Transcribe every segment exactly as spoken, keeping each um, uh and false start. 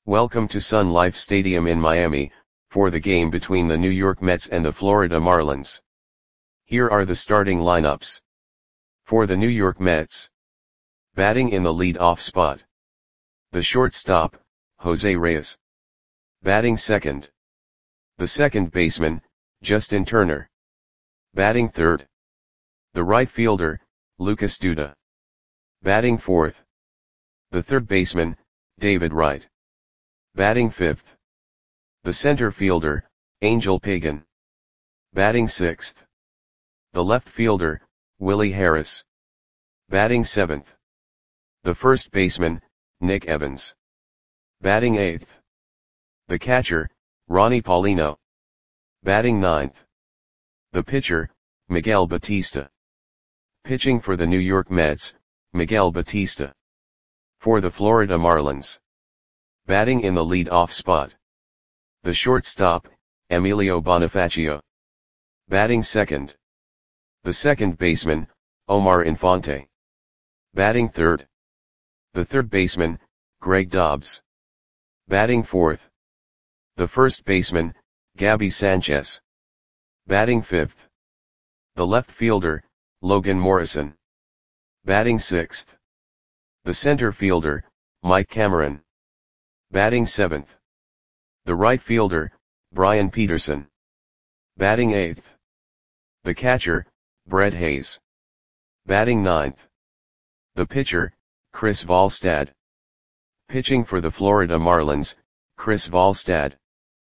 Welcome to Sun Life Stadium in Miami, for the game between the New York Mets and the Florida Marlins. Here are the starting lineups. For the New York Mets. Batting in the lead-off spot. The shortstop, Jose Reyes. Batting second. The second baseman, Justin Turner. Batting third. The right fielder, Lucas Duda. Batting fourth. The third baseman, David Wright. Batting fifth. The center fielder, Angel Pagan. Batting sixth. The left fielder, Willie Harris. Batting seventh. The first baseman, Nick Evans. Batting eighth. The catcher, Ronnie Paulino. Batting ninth. The pitcher, Miguel Batista. Pitching for the New York Mets, Miguel Batista. For the Florida Marlins. Batting in the lead-off spot. The shortstop, Emilio Bonifacio. Batting second. The second baseman, Omar Infante. Batting third. The third baseman, Greg Dobbs. Batting fourth. The first baseman, Gabby Sanchez. Batting fifth. The left fielder, Logan Morrison. Batting sixth. The center fielder, Mike Cameron. Batting seventh. The right fielder, Brian Peterson. Batting eighth. The catcher, Brett Hayes. Batting ninth. The pitcher, Chris Volstad. Pitching for the Florida Marlins, Chris Volstad.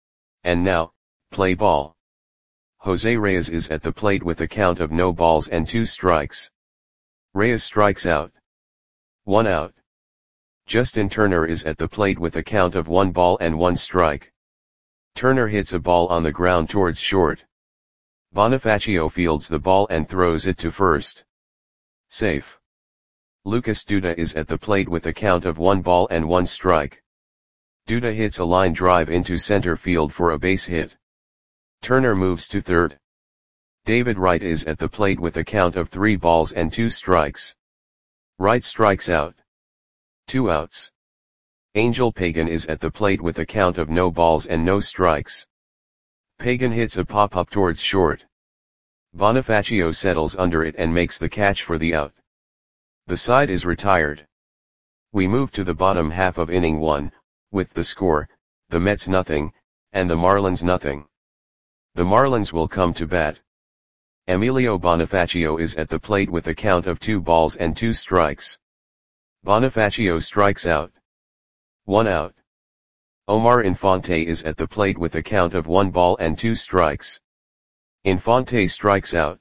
And now, play ball. Jose Reyes is at the plate with a count of no balls and two strikes. Reyes strikes out. One out. Justin Turner is at the plate with a count of one ball and one strike. Turner hits a ball on the ground towards short. Bonifacio fields the ball and throws it to first. Safe. Lucas Duda is at the plate with a count of one ball and one strike. Duda hits a line drive into center field for a base hit. Turner moves to third. David Wright is at the plate with a count of three balls and two strikes. Wright strikes out. Two outs. Angel Pagan is at the plate with a count of no balls and no strikes. Pagan hits a pop-up towards short. Bonifacio settles under it and makes the catch for the out. The side is retired. We move to the bottom half of inning one, with the score, the Mets nothing, and the Marlins nothing. The Marlins will come to bat. Emilio Bonifacio is at the plate with a count of two balls and two strikes. Bonifacio strikes out. One out. Omar Infante is at the plate with a count of one ball and two strikes. Infante strikes out.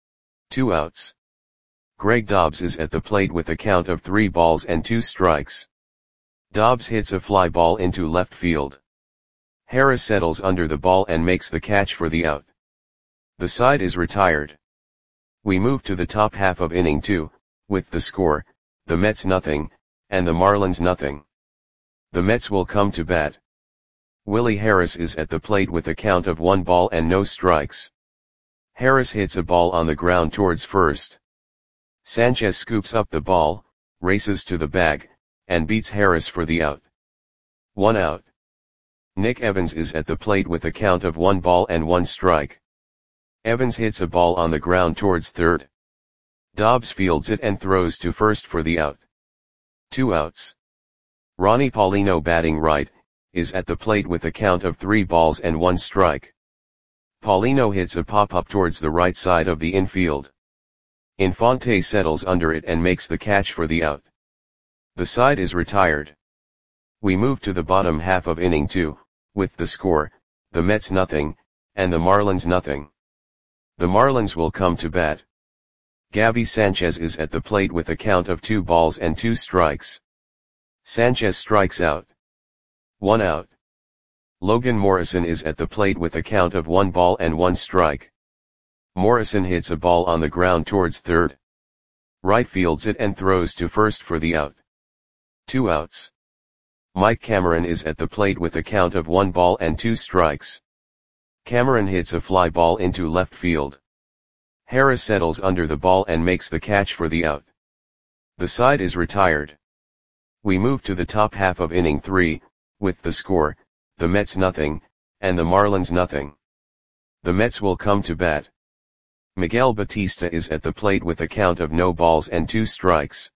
Two outs. Greg Dobbs is at the plate with a count of three balls and two strikes. Dobbs hits a fly ball into left field. Harris settles under the ball and makes the catch for the out. The side is retired. We move to the top half of inning two, with the score, the Mets nothing, and the Marlins nothing. The Mets will come to bat. Willie Harris is at the plate with a count of one ball and no strikes. Harris hits a ball on the ground towards first. Sanchez scoops up the ball, races to the bag, and beats Harris for the out. One out. Nick Evans is at the plate with a count of one ball and one strike. Evans hits a ball on the ground towards third. Dobbs fields it and throws to first for the out. Two outs. Ronnie Paulino batting right, is at the plate with a count of three balls and one strike. Paulino hits a pop-up towards the right side of the infield. Infante settles under it and makes the catch for the out. The side is retired. We move to the bottom half of inning two, with the score, the Mets nothing, and the Marlins nothing. The Marlins will come to bat. Gabby Sanchez is at the plate with a count of two balls and two strikes. Sanchez strikes out. One out. Logan Morrison is at the plate with a count of one ball and one strike. Morrison hits a ball on the ground towards third. Wright fields it and throws to first for the out. Two outs. Mike Cameron is at the plate with a count of one ball and two strikes. Cameron hits a fly ball into left field. Harris settles under the ball and makes the catch for the out. The side is retired. We move to the top half of inning three, with the score, the Mets nothing, and the Marlins nothing. The Mets will come to bat. Miguel Batista is at the plate with a count of no balls and two strikes.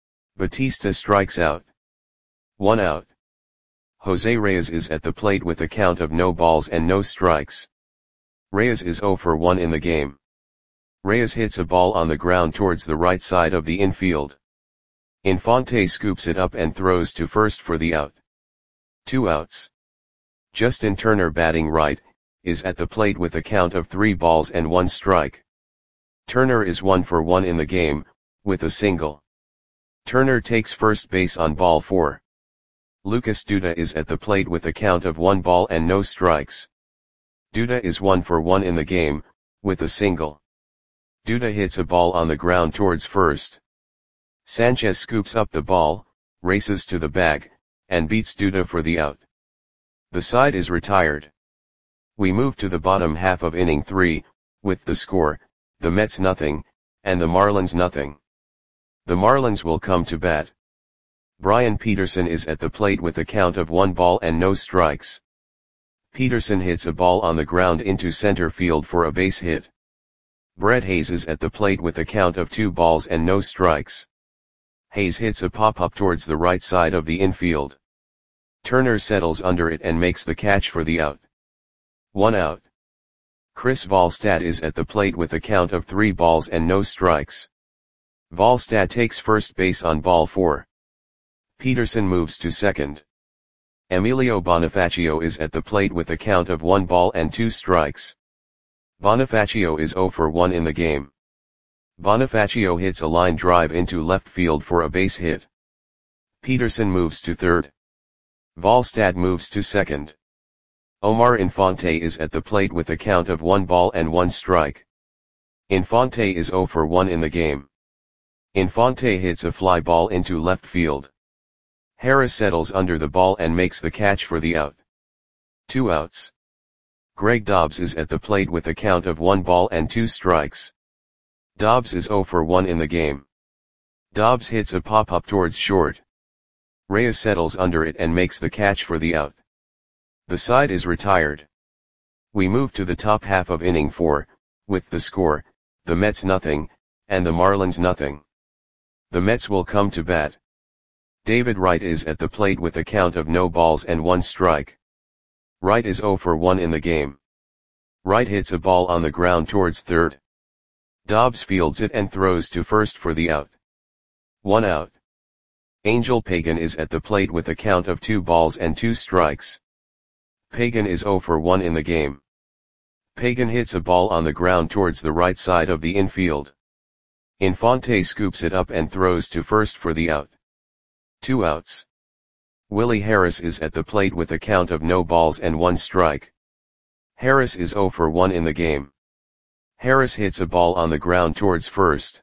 Batista strikes out. One out. Jose Reyes is at the plate with a count of no balls and no strikes. Reyes is zero for one in the game. Reyes hits a ball on the ground towards the right side of the infield. Infante scoops it up and throws to first for the out. Two outs. Justin Turner, batting right, is at the plate with a count of three balls and one strike. Turner is one for one in the game, with a single. Turner takes first base on ball four. Lucas Duda is at the plate with a count of one ball and no strikes. Duda is one for one in the game, with a single. Duda hits a ball on the ground towards first. Sanchez scoops up the ball, races to the bag, and beats Duda for the out. The side is retired. We move to the bottom half of inning three, with the score, the Mets nothing, and the Marlins nothing. The Marlins will come to bat. Brian Peterson is at the plate with a count of one ball and no strikes. Peterson hits a ball on the ground into center field for a base hit. Brett Hayes is at the plate with a count of two balls and no strikes. Hayes hits a pop-up towards the right side of the infield. Turner settles under it and makes the catch for the out. One out. Chris Volstad is at the plate with a count of three balls and no strikes. Volstad takes first base on ball four. Peterson moves to second. Emilio Bonifacio is at the plate with a count of one ball and two strikes. Bonifacio is zero for one in the game. Bonifacio hits a line drive into left field for a base hit. Peterson moves to third. Volstad moves to second. Omar Infante is at the plate with a count of one ball and one strike. Infante is zero for one in the game. Infante hits a fly ball into left field. Harris settles under the ball and makes the catch for the out. Two outs. Greg Dobbs is at the plate with a count of one ball and two strikes. Dobbs is zero for one in the game. Dobbs hits a pop-up towards short. Reyes settles under it and makes the catch for the out. The side is retired. We move to the top half of inning four, with the score, the Mets nothing, and the Marlins nothing. The Mets will come to bat. David Wright is at the plate with a count of no balls and one strike. Wright is zero for one in the game. Wright hits a ball on the ground towards third. Dobbs fields it and throws to first for the out. One out. Angel Pagan is at the plate with a count of two balls and two strikes. Pagan is zero for one in the game. Pagan hits a ball on the ground towards the right side of the infield. Infante scoops it up and throws to first for the out. Two outs. Willie Harris is at the plate with a count of no balls and one strike. Harris is zero for one in the game. Harris hits a ball on the ground towards first.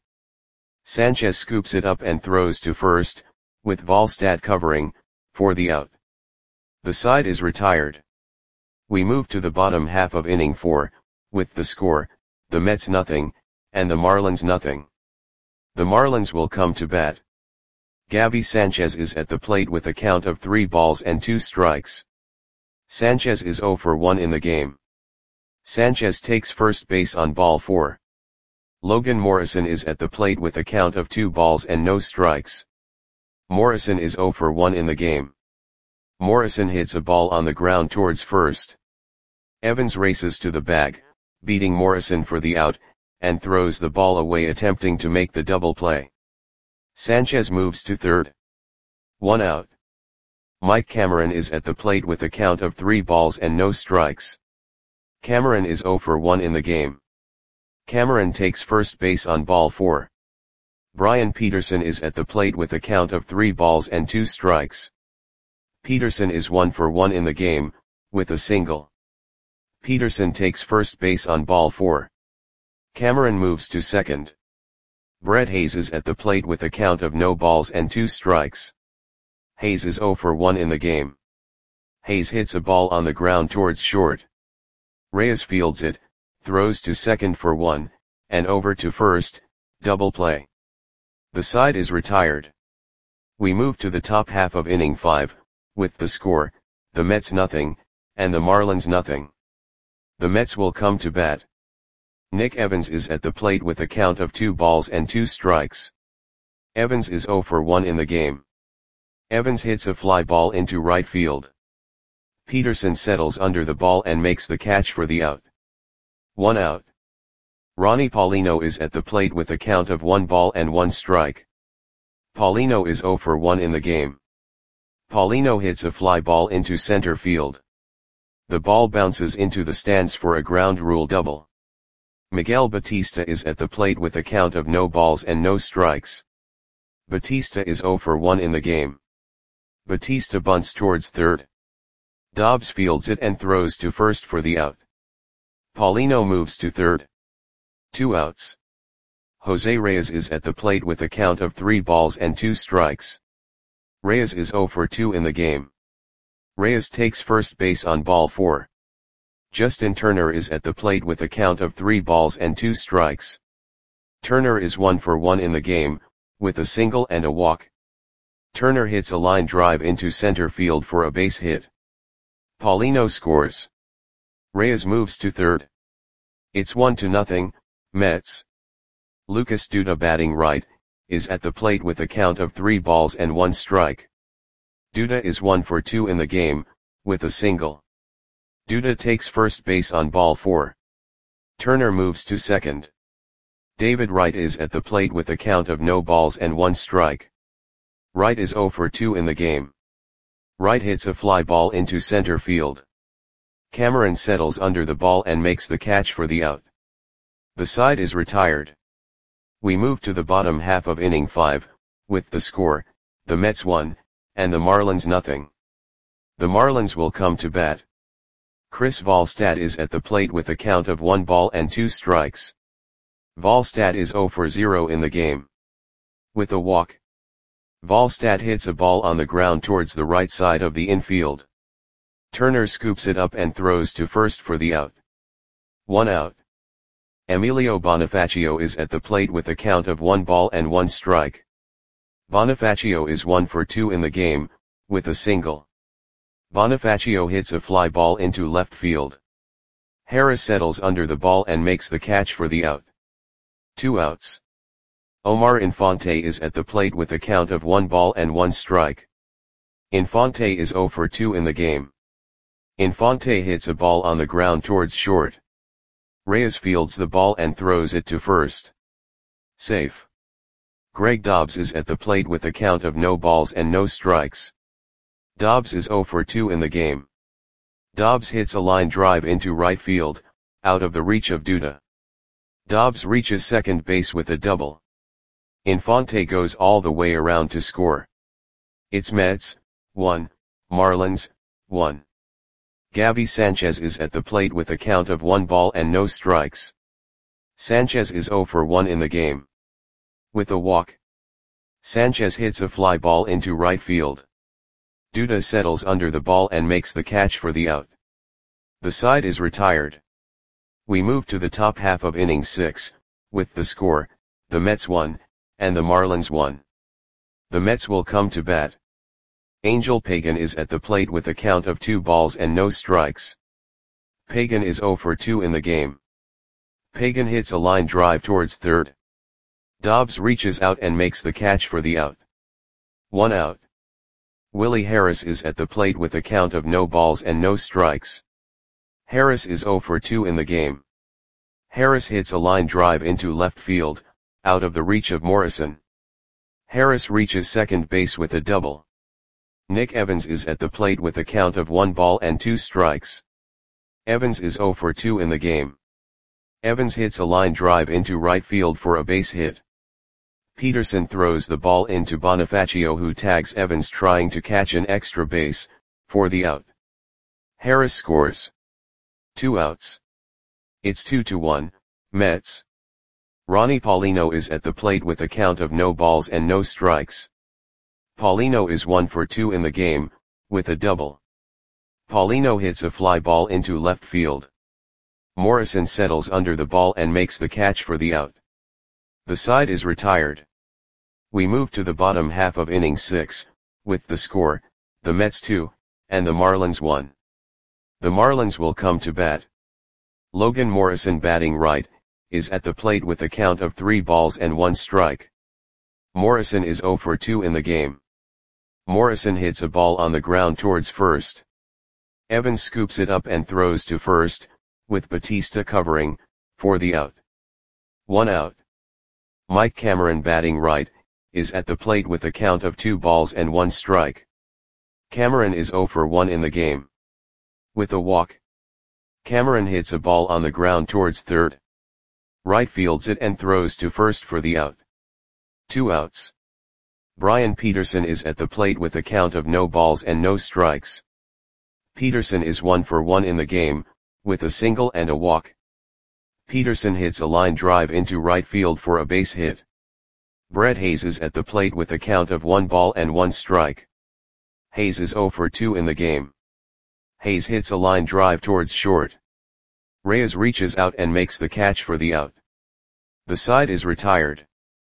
Sanchez scoops it up and throws to first, with Volstad covering, for the out. The side is retired. We move to the bottom half of inning four, with the score, the Mets nothing, and the Marlins nothing. The Marlins will come to bat. Gabby Sanchez is at the plate with a count of three balls and two strikes. Sanchez is zero for one in the game. Sanchez takes first base on ball four. Logan Morrison is at the plate with a count of two balls and no strikes. Morrison is zero for one in the game. Morrison hits a ball on the ground towards first. Evans races to the bag, beating Morrison for the out, and throws the ball away attempting to make the double play. Sanchez moves to third. One out. Mike Cameron is at the plate with a count of three balls and no strikes. Cameron is zero for one in the game. Cameron takes first base on ball four. Brian Peterson is at the plate with a count of three balls and two strikes. Peterson is one for one in the game, with a single. Peterson takes first base on ball four. Cameron moves to second. Brett Hayes is at the plate with a count of no balls and two strikes. Hayes is zero for one in the game. Hayes hits a ball on the ground towards short. Reyes fields it, throws to second for one, and over to first, double play. The side is retired. We move to the top half of inning five, with the score, the Mets nothing, and the Marlins nothing. The Mets will come to bat. Nick Evans is at the plate with a count of two balls and two strikes. Evans is zero for one in the game. Evans hits a fly ball into right field. Peterson settles under the ball and makes the catch for the out. One out. Ronnie Paulino is at the plate with a count of one ball and one strike. Paulino is zero for one in the game. Paulino hits a fly ball into center field. The ball bounces into the stands for a ground rule double. Miguel Batista is at the plate with a count of no balls and no strikes. Batista is zero for one in the game. Batista bunts towards third. Dobbs fields it and throws to first for the out. Paulino moves to third. Two outs. Jose Reyes is at the plate with a count of three balls and two strikes. Reyes is zero for two in the game. Reyes takes first base on ball four. Justin Turner is at the plate with a count of three balls and two strikes. Turner is one for one in the game, with a single and a walk. Turner hits a line drive into center field for a base hit. Paulino scores. Reyes moves to third. It's one to nothing, Mets. Lucas Duda, batting right, is at the plate with a count of three balls and one strike. Duda is one for two in the game, with a single. Duda takes first base on ball four. Turner moves to second. David Wright is at the plate with a count of no balls and one strike. Wright is zero for two in the game. Wright hits a fly ball into center field. Cameron settles under the ball and makes the catch for the out. The side is retired. We move to the bottom half of inning five, with the score, the Mets one, and the Marlins nothing. The Marlins will come to bat. Chris Volstad is at the plate with a count of one ball and two strikes. Volstad is zero for zero in the game. With a walk. Volstad hits a ball on the ground towards the right side of the infield. Turner scoops it up and throws to first for the out. One out. Emilio Bonifacio is at the plate with a count of one ball and one strike. Bonifacio is one for two in the game, with a single. Bonifacio hits a fly ball into left field. Harris settles under the ball and makes the catch for the out. Two outs. Omar Infante is at the plate with a count of one ball and one strike. Infante is zero for two in the game. Infante hits a ball on the ground towards short. Reyes fields the ball and throws it to first. Safe. Greg Dobbs is at the plate with a count of no balls and no strikes. Dobbs is zero for two in the game. Dobbs hits a line drive into right field, out of the reach of Duda. Dobbs reaches second base with a double. Infante goes all the way around to score. It's Mets, one, Marlins, one. Gabby Sanchez is at the plate with a count of one ball and no strikes. Sanchez is zero for one in the game. With a walk. Sanchez hits a fly ball into right field. Duda settles under the ball and makes the catch for the out. The side is retired. We move to the top half of inning six, with the score, the Mets one, and the Marlins one. The Mets will come to bat. Angel Pagan is at the plate with a count of two balls and no strikes. Pagan is zero for two in the game. Pagan hits a line drive towards third. Dobbs reaches out and makes the catch for the out. One out. Willie Harris is at the plate with a count of no balls and no strikes. Harris is zero for two in the game. Harris hits a line drive into left field, out of the reach of Morrison. Harris reaches second base with a double. Nick Evans is at the plate with a count of one ball and two strikes. Evans is zero for two in the game. Evans hits a line drive into right field for a base hit. Peterson throws the ball into Bonifacio, who tags Evans trying to catch an extra base, for the out. Harris scores. Two outs. It's two to one, Mets. Ronnie Paulino is at the plate with a count of no balls and no strikes. Paulino is one for two in the game, with a double. Paulino hits a fly ball into left field. Morrison settles under the ball and makes the catch for the out. The side is retired. We move to the bottom half of inning six, with the score, the Mets two, and the Marlins one. The Marlins will come to bat. Logan Morrison, batting right, is at the plate with a count of three balls and one strike. Morrison is oh for two in the game. Morrison hits a ball on the ground towards first. Evans scoops it up and throws to first, with Batista covering, for the out. One out. Mike Cameron, batting right, is at the plate with a count of two balls and one strike. Cameron is oh for one in the game. With a walk, Cameron hits a ball on the ground towards third. Right fields it and throws to first for the out. Two outs. Brian Peterson is at the plate with a count of no balls and no strikes. Peterson is one for one in the game, with a single and a walk. Peterson hits a line drive into right field for a base hit. Brett Hayes is at the plate with a count of one ball and one strike. Hayes is oh for two in the game. Hayes hits a line drive towards short. Reyes reaches out and makes the catch for the out. The side is retired.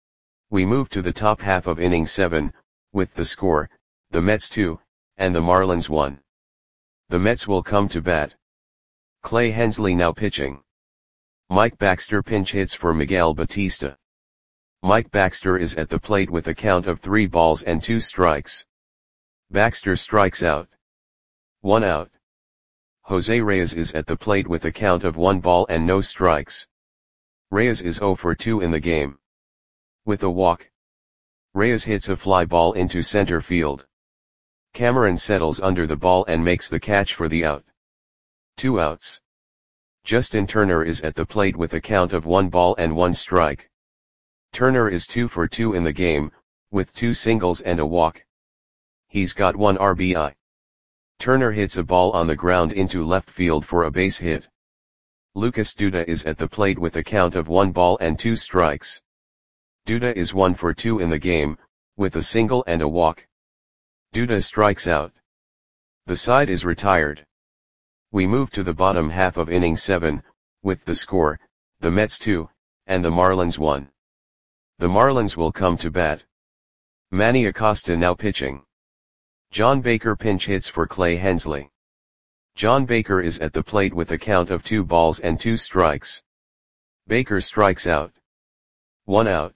We move to the top half of inning seven, with the score, the Mets two, and the Marlins one. The Mets will come to bat. Clay Hensley now pitching. Mike Baxter pinch hits for Miguel Batista. Mike Baxter is at the plate with a count of three balls and two strikes. Baxter strikes out. One out. Jose Reyes is at the plate with a count of one ball and no strikes. Reyes is oh for two in the game. With a walk, Reyes hits a fly ball into center field. Cameron settles under the ball and makes the catch for the out. Two outs. Justin Turner is at the plate with a count of one ball and one strike. Turner is two for two in the game, with two singles and a walk. He's got one R B I. Turner hits a ball on the ground into left field for a base hit. Lucas Duda is at the plate with a count of one ball and two strikes. Duda is one for two in the game, with a single and a walk. Duda strikes out. The side is retired. We move to the bottom half of inning seven, with the score, the Mets two, and the Marlins one. The Marlins will come to bat. Manny Acosta now pitching. John Baker pinch hits for Clay Hensley. John Baker is at the plate with a count of two balls and two strikes. Baker strikes out. One out.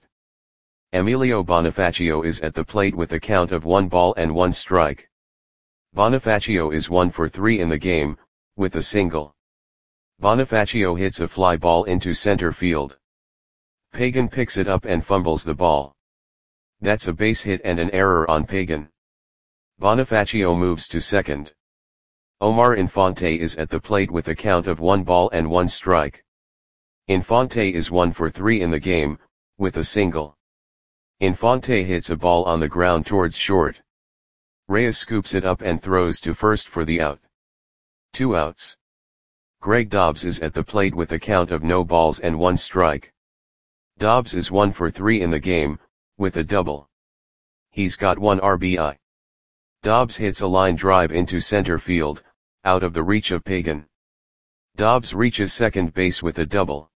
Emilio Bonifacio is at the plate with a count of one ball and one strike. Bonifacio is one for three in the game, with a single. Bonifacio hits a fly ball into center field. Pagan picks it up and fumbles the ball. That's a base hit and an error on Pagan. Bonifacio moves to second. Omar Infante is at the plate with a count of one ball and one strike. Infante is one for three in the game, with a single. Infante hits a ball on the ground towards short. Reyes scoops it up and throws to first for the out. Two outs. Greg Dobbs is at the plate with a count of no balls and one strike. Dobbs is one for three in the game, with a double. He's got one R B I. Dobbs hits a line drive into center field, out of the reach of Pagan. Dobbs reaches second base with a double.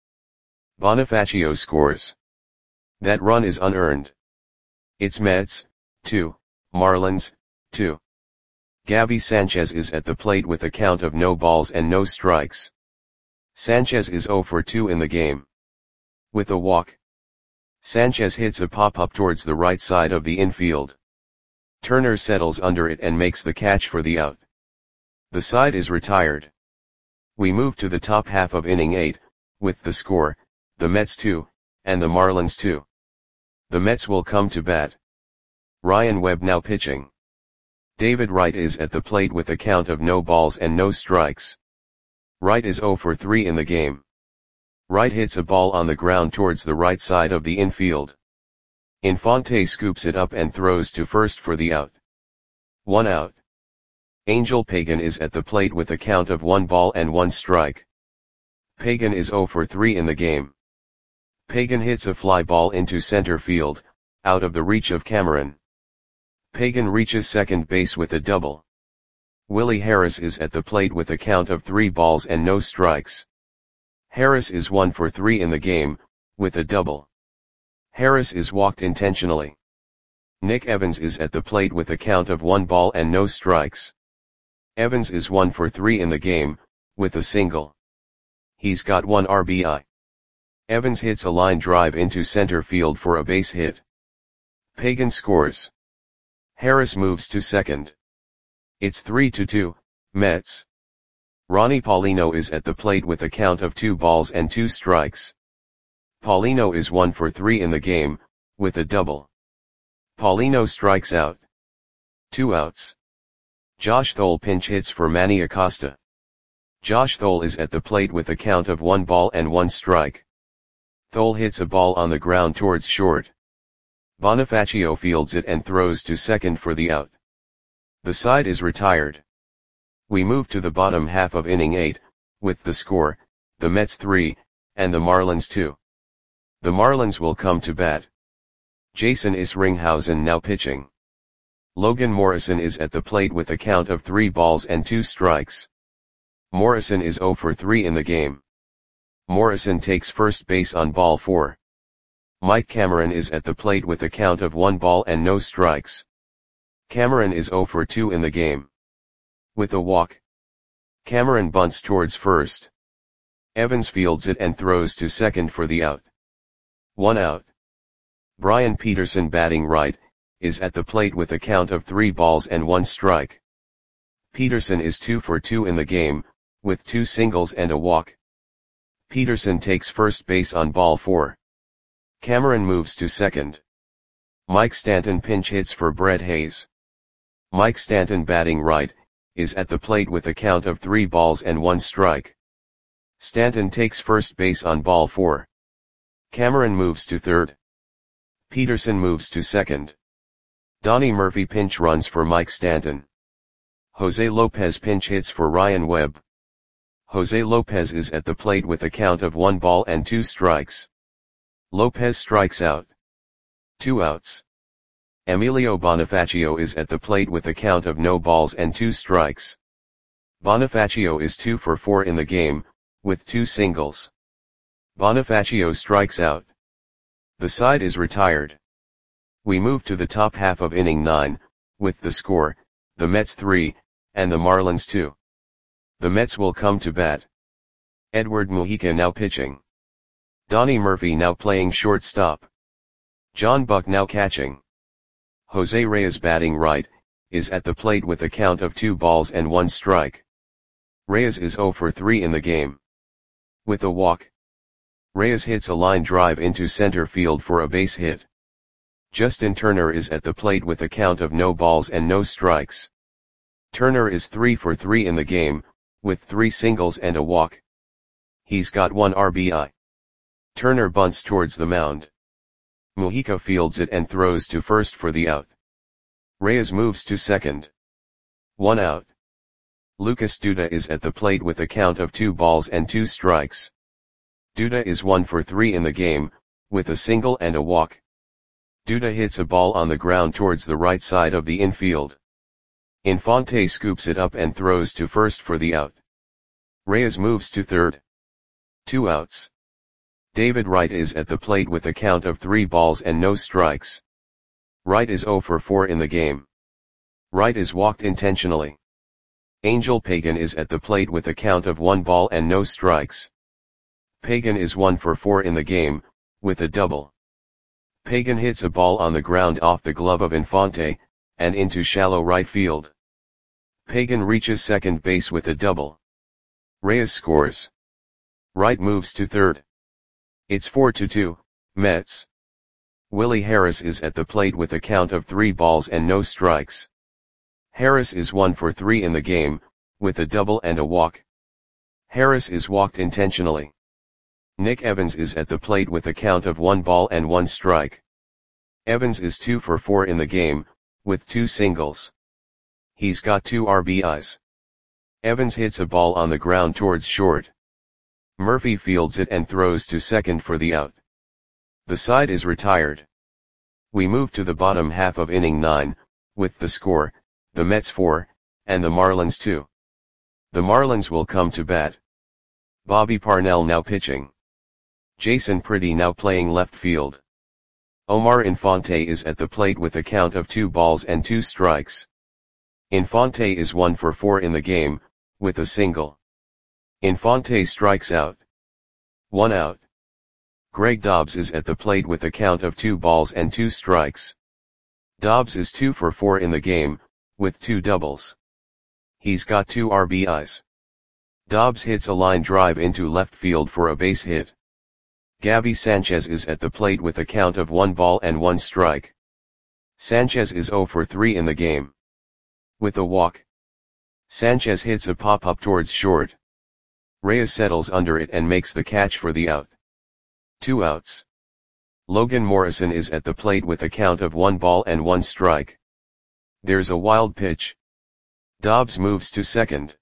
Bonifacio scores. That run is unearned. It's Mets, two, Marlins, two. Gabby Sanchez is at the plate with a count of no balls and no strikes. Sanchez is oh for two in the game. With a walk, Sanchez hits a pop-up towards the right side of the infield. Turner settles under it and makes the catch for the out. The side is retired. We move to the top half of inning eight, with the score, the Mets two, and the Marlins two. The Mets will come to bat. Ryan Webb now pitching. David Wright is at the plate with a count of no balls and no strikes. Wright is oh for three in the game. Wright hits a ball on the ground towards the right side of the infield. Infante scoops it up and throws to first for the out. One out. Angel Pagan is at the plate with a count of one ball and one strike. Pagan is oh for three in the game. Pagan hits a fly ball into center field, out of the reach of Cameron. Pagan reaches second base with a double. Willie Harris is at the plate with a count of three balls and no strikes. Harris is one for three in the game, with a double. Harris is walked intentionally. Nick Evans is at the plate with a count of one ball and no strikes. Evans is one for three in the game, with a single. He's got one R B I. Evans hits a line drive into center field for a base hit. Pagan scores. Harris moves to second. It's three to two, Mets. Ronnie Paulino is at the plate with a count of two balls and two strikes. Paulino is one for three in the game, with a double. Paulino strikes out. Two outs. Josh Thole pinch hits for Manny Acosta. Josh Thole is at the plate with a count of one ball and one strike. Thole hits a ball on the ground towards short. Bonifacio fields it and throws to second for the out. The side is retired. We move to the bottom half of inning eight, with the score, the Mets three, and the Marlins two. The Marlins will come to bat. Jason Isringhausen now pitching. Logan Morrison is at the plate with a count of three balls and two strikes. Morrison is zero for three in the game. Morrison takes first base on ball four. Mike Cameron is at the plate with a count of one ball and no strikes. Cameron is zero for two in the game. With a walk. Cameron bunts towards first. Evans fields it and throws to second for the out. One out. Brian Peterson, batting right, is at the plate with a count of three balls and one strike. Peterson is two for two in the game, with two singles and a walk. Peterson takes first base on ball four. Cameron moves to second. Mike Stanton pinch hits for Brett Hayes. Mike Stanton, batting right, is at the plate with a count of three balls and one strike. Stanton takes first base on ball four. Cameron moves to third. Peterson moves to second. Donnie Murphy pinch runs for Mike Stanton. Jose Lopez pinch hits for Ryan Webb. Jose Lopez is at the plate with a count of one ball and two strikes. Lopez strikes out. Two outs. Emilio Bonifacio is at the plate with a count of no balls and two strikes. Bonifacio is two for four in the game, with two singles. Bonifacio strikes out. The side is retired. We move to the top half of inning nine, with the score, the Mets three, and the Marlins two. The Mets will come to bat. Edward Mujica now pitching. Donnie Murphy now playing shortstop. John Buck now catching. Jose Reyes, batting right, is at the plate with a count of two balls and one strike. Reyes is zero for three in the game. With a walk. Reyes hits a line drive into center field for a base hit. Justin Turner is at the plate with a count of no balls and no strikes. Turner is three for three in the game, with three singles and a walk. He's got one R B I. Turner bunts towards the mound. Mujica fields it and throws to first for the out. Reyes moves to second. One out. Lucas Duda is at the plate with a count of two balls and two strikes. Duda is one for three in the game, with a single and a walk. Duda hits a ball on the ground towards the right side of the infield. Infante scoops it up and throws to first for the out. Reyes moves to third. Two outs. David Wright is at the plate with a count of three balls and no strikes. Wright is zero for four in the game. Wright is walked intentionally. Angel Pagan is at the plate with a count of one ball and no strikes. Pagan is one for four in the game, with a double. Pagan hits a ball on the ground off the glove of Infante, and into shallow right field. Pagan reaches second base with a double. Reyes scores. Wright moves to third. It's four to two, Mets. Willie Harris is at the plate with a count of three balls and no strikes. Harris is one for three in the game, with a double and a walk. Harris is walked intentionally. Nick Evans is at the plate with a count of one ball and one strike. Evans is two for four in the game, with two singles. He's got two R B Is. Evans hits a ball on the ground towards short. Murphy fields it and throws to second for the out. The side is retired. We move to the bottom half of inning nine, with the score, the Mets four, and the Marlins two. The Marlins will come to bat. Bobby Parnell now pitching. Jason Pretty now playing left field. Omar Infante is at the plate with a count of two balls and two strikes. Infante is one for four in the game, with a single. Infante strikes out. One out. Greg Dobbs is at the plate with a count of two balls and two strikes. Dobbs is two for four in the game, with two doubles. He's got two R B Is. Dobbs hits a line drive into left field for a base hit. Gabby Sanchez is at the plate with a count of one ball and one strike. Sanchez is zero for three in the game. With a walk. Sanchez hits a pop-up towards short. Reyes settles under it and makes the catch for the out. Two outs. Logan Morrison is at the plate with a count of one ball and one strike. There's a wild pitch. Dobbs moves to second.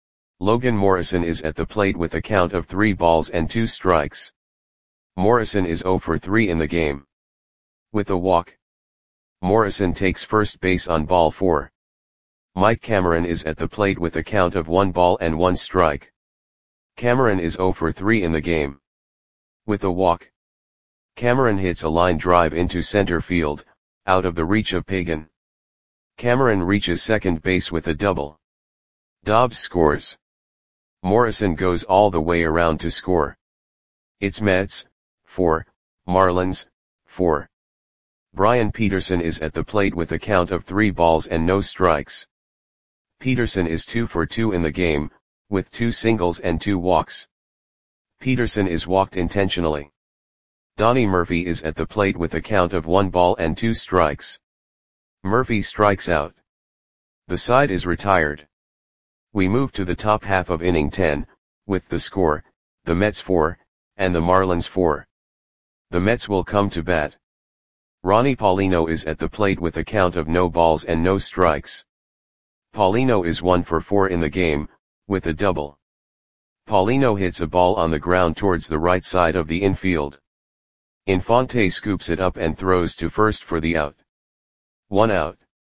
Logan Morrison is at the plate with a count of three balls and two strikes. Morrison is zero for three in the game. With a walk. Morrison takes first base on ball four. Mike Cameron is at the plate with a count of one ball and one strike. Cameron is zero for three in the game. With a walk. Cameron hits a line drive into center field, out of the reach of Pagan. Cameron reaches second base with a double. Dobbs scores. Morrison goes all the way around to score. It's Mets, four, Marlins, four. Brian Peterson is at the plate with a count of three balls and no strikes. Peterson is two for two in the game, with two singles and two walks. Peterson is walked intentionally. Donnie Murphy is at the plate with a count of one ball and two strikes. Murphy strikes out. The side is retired. We move to the top half of inning ten, with the score, the Mets four, and the Marlins four. The Mets will come to bat. Ronnie Paulino is at the plate with a count of no balls and no strikes. Paulino is one for four in the game, with a double. Paulino hits a ball on the ground towards the right side of the infield. Infante scoops it up and throws to first for the out. One out.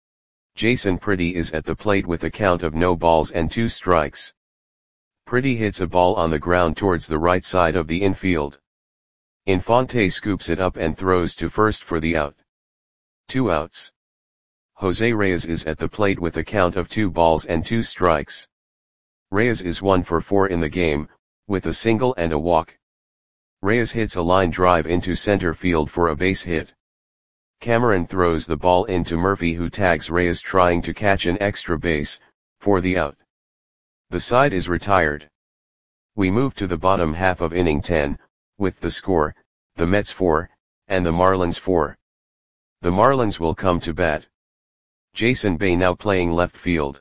Jason Pretty is at the plate with a count of no balls and two strikes. Pretty hits a ball on the ground towards the right side of the infield. Infante scoops it up and throws to first for the out. Two outs. Jose Reyes is at the plate with a count of two balls and two strikes. Reyes is one for four in the game, with a single and a walk. Reyes hits a line drive into center field for a base hit. Cameron throws the ball into Murphy, who tags Reyes trying to catch an extra base, for the out. The side is retired. We move to the bottom half of inning ten, with the score, the Mets four, and the Marlins four. The Marlins will come to bat. Jason Bay now playing left field.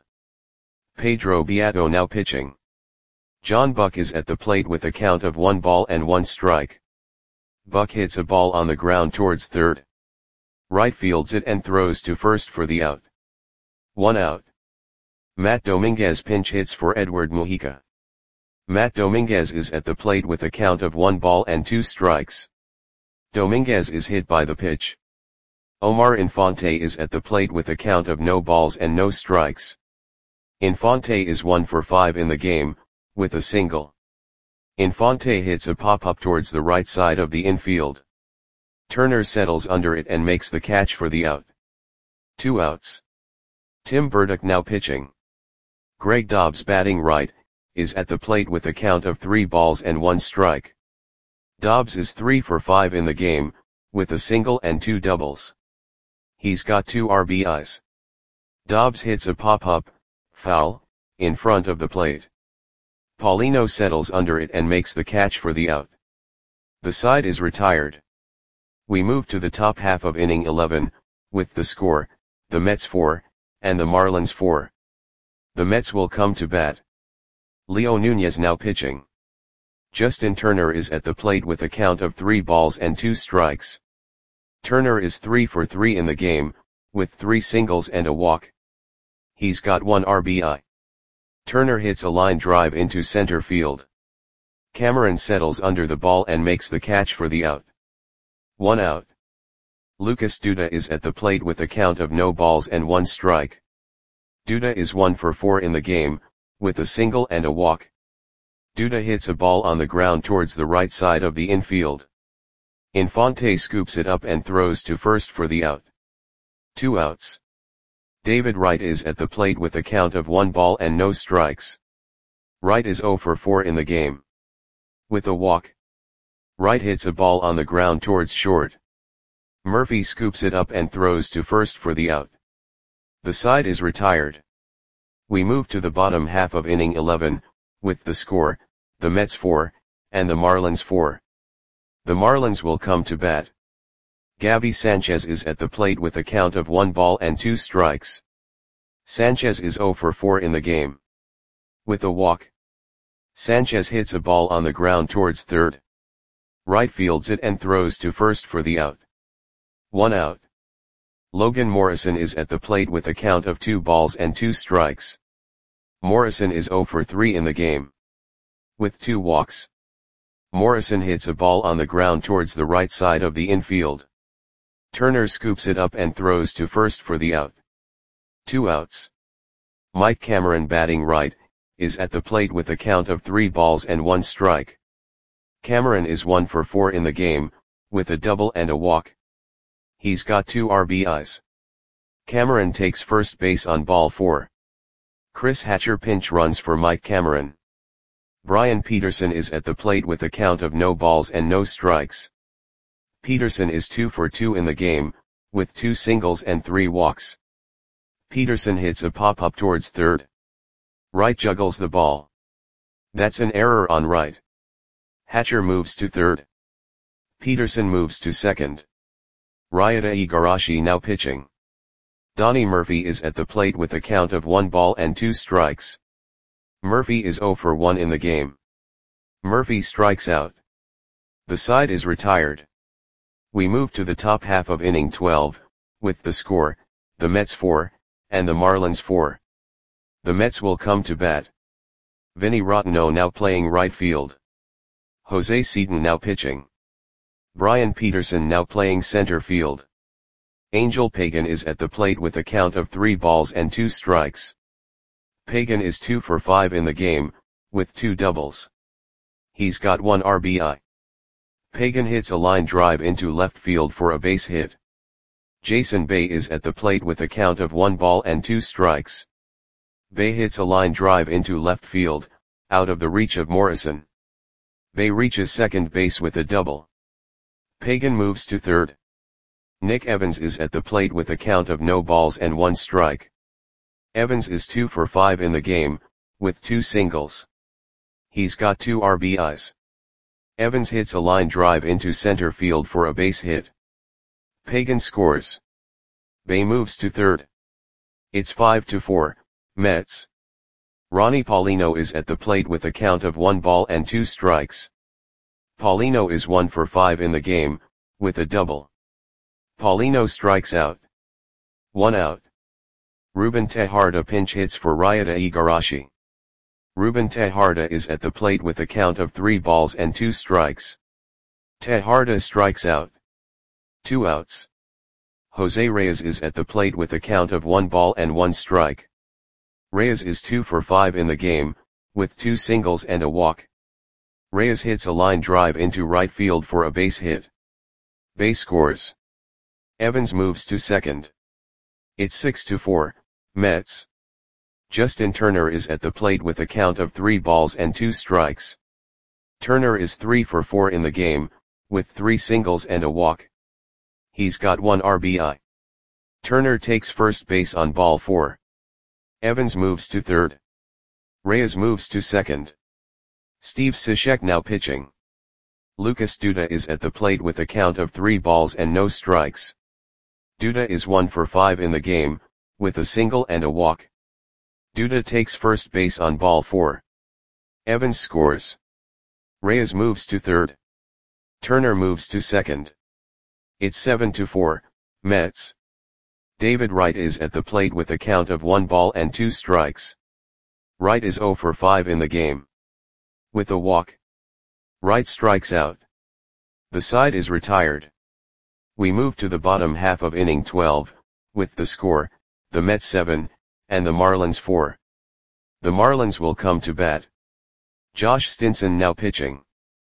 Pedro Beato now pitching. John Buck is at the plate with a count of one ball and one strike. Buck hits a ball on the ground towards third. Right fields it and throws to first for the out. One out. Matt Dominguez pinch hits for Edward Mujica. Matt Dominguez is at the plate with a count of one ball and two strikes. Dominguez is hit by the pitch. Omar Infante is at the plate with a count of no balls and no strikes. Infante is one for five in the game, with a single. Infante hits a pop-up towards the right side of the infield. Turner settles under it and makes the catch for the out. Two outs. Tim Burdick now pitching. Greg Dobbs batting right, is at the plate with a count of three balls and one strike. Dobbs is three for five in the game, with a single and two doubles. He's got two R B Is. Dobbs hits a pop-up, foul, in front of the plate. Paulino settles under it and makes the catch for the out. The side is retired. We move to the top half of inning eleven, with the score, the Mets four, and the Marlins four. The Mets will come to bat. Leo Nunez now pitching. Justin Turner is at the plate with a count of three balls and two strikes. Turner is three for three in the game, with three singles and a walk. He's got one R B I. Turner hits a line drive into center field. Cameron settles under the ball and makes the catch for the out. One out. Lucas Duda is at the plate with a count of no balls and one strike. Duda is one for four in the game, with a single and a walk. Duda hits a ball on the ground towards the right side of the infield. Infante scoops it up and throws to first for the out. Two outs. David Wright is at the plate with a count of one ball and no strikes. Wright is zero for four in the game. With a walk, Wright hits a ball on the ground towards short. Murphy scoops it up and throws to first for the out. The side is retired. We move to the bottom half of inning eleven, with the score, the Mets four, and the Marlins four. The Marlins will come to bat. Gabby Sanchez is at the plate with a count of one ball and two strikes. Sanchez is zero for four in the game. With a walk, Sanchez hits a ball on the ground towards third. Wright fields it and throws to first for the out. One out. Logan Morrison is at the plate with a count of two balls and two strikes. Morrison is zero for three in the game. With two walks, Morrison hits a ball on the ground towards the right side of the infield. Turner scoops it up and throws to first for the out. Two outs. Mike Cameron, batting right, is at the plate with a count of three balls and one strike. Cameron is one for four in the game, with a double and a walk. He's got two R B Is. Cameron takes first base on ball four. Chris Hatcher pinch runs for Mike Cameron. Brian Peterson is at the plate with a count of no balls and no strikes. Peterson is two for two in the game, with two singles and three walks. Peterson hits a pop-up towards third. Wright juggles the ball. That's an error on Wright. Hatcher moves to third. Peterson moves to second. Ryota Igarashi now pitching. Donnie Murphy is at the plate with a count of one ball and two strikes. Murphy is zero for one in the game. Murphy strikes out. The side is retired. We move to the top half of inning twelve, with the score, the Mets four, and the Marlins four. The Mets will come to bat. Vinny Rottino now playing right field. Jose Seaton now pitching. Brian Peterson now playing center field. Angel Pagan is at the plate with a count of three balls and two strikes. Pagan is two for five in the game, with two doubles. He's got one R B I. Pagan hits a line drive into left field for a base hit. Jason Bay is at the plate with a count of one ball and two strikes. Bay hits a line drive into left field, out of the reach of Morrison. Bay reaches second base with a double. Pagan moves to third. Nick Evans is at the plate with a count of no balls and one strike. Evans is two for five in the game, with two singles. He's got two R B Is. Evans hits a line drive into center field for a base hit. Pagan scores. Bay moves to third. It's five to four, Mets. Ronnie Paulino is at the plate with a count of one ball and two strikes. Paulino is one for five in the game, with a double. Paulino strikes out. One out. Ruben Tejada pinch hits for Ryota Igarashi. Ruben Tejada is at the plate with a count of three balls and two strikes. Tejada strikes out. Two outs. Jose Reyes is at the plate with a count of one ball and one strike. Reyes is two for five in the game, with two singles and a walk. Reyes hits a line drive into right field for a base hit. Bay scores. Evans moves to second. It's six to four, Mets. Justin Turner is at the plate with a count of three balls and two strikes. Turner is three for four in the game, with three singles and a walk. He's got one R B I. Turner takes first base on ball four. Evans moves to third. Reyes moves to second. Steve Cishek now pitching. Lucas Duda is at the plate with a count of three balls and no strikes. Duda is one for five in the game, with a single and a walk. Duda takes first base on ball four. Evans scores. Reyes moves to third. Turner moves to second. It's seven to four, Mets. David Wright is at the plate with a count of one ball and two strikes. Wright is zero for five in the game. With a walk, Wright strikes out. The side is retired. We move to the bottom half of inning twelve, with the score, the Mets seven, and the Marlins four. The Marlins will come to bat. Josh Stinson now pitching.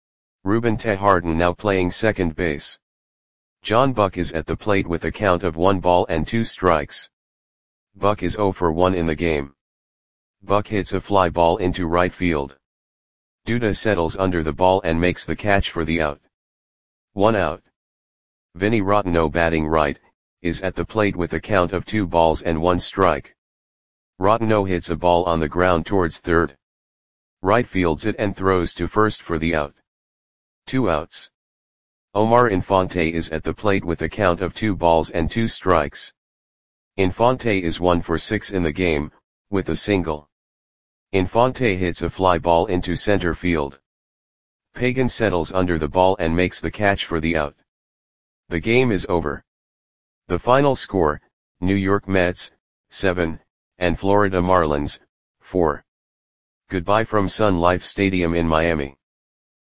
Ruben Tejada now playing second base. John Buck is at the plate with a count of one ball and two strikes. Buck is zero for one in the game. Buck hits a fly ball into right field. Duda settles under the ball and makes the catch for the out. One out. Vinny Rotteno, batting right, is at the plate with a count of two balls and one strike. Rotteno hits a ball on the ground towards third. Right fields it and throws to first for the out. Two outs. Omar Infante is at the plate with a count of two balls and two strikes. Infante is one for six in the game, with a single. Infante hits a fly ball into center field. Pagan settles under the ball and makes the catch for the out. The game is over. The final score, New York Mets, seven, and Florida Marlins, four. Goodbye from Sun Life Stadium in Miami.